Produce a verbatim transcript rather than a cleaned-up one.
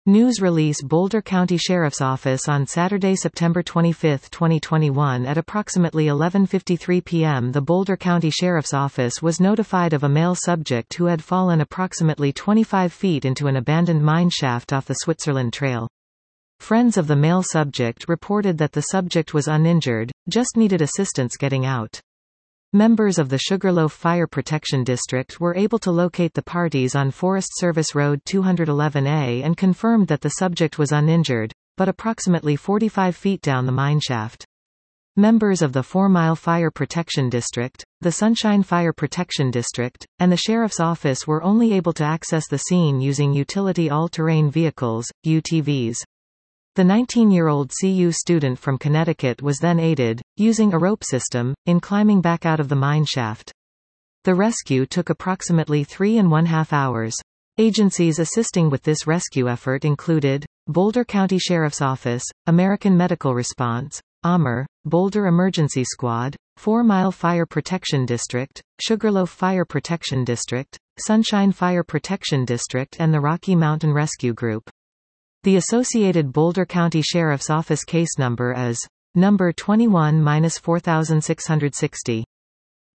News release Boulder County Sheriff's Office on Saturday, September twenty-fifth, twenty twenty-one at approximately eleven fifty-three p m The Boulder County Sheriff's Office was notified of a male subject who had fallen approximately twenty-five feet into an abandoned mine shaft off the Switzerland Trail. Friends of the male subject reported that the subject was uninjured, just needed assistance getting out. Members of the Sugarloaf Fire Protection District were able to locate the parties on Forest Service Road two eleven A and confirmed that the subject was uninjured, but approximately forty-five feet down the mineshaft. Members of the Four Mile Fire Protection District, the Sunshine Fire Protection District, and the Sheriff's Office were only able to access the scene using utility all-terrain vehicles, U T Vs. The nineteen-year-old C U student from Connecticut was then aided, using a rope system, in climbing back out of the mine shaft. The rescue took approximately three and one half hours. Agencies assisting with this rescue effort included Boulder County Sheriff's Office, American Medical Response, A M R, Boulder Emergency Squad, Four Mile Fire Protection District, Sugarloaf Fire Protection District, Sunshine Fire Protection District and the Rocky Mountain Rescue Group. The associated Boulder County Sheriff's Office case number is number twenty-one dash four six six zero.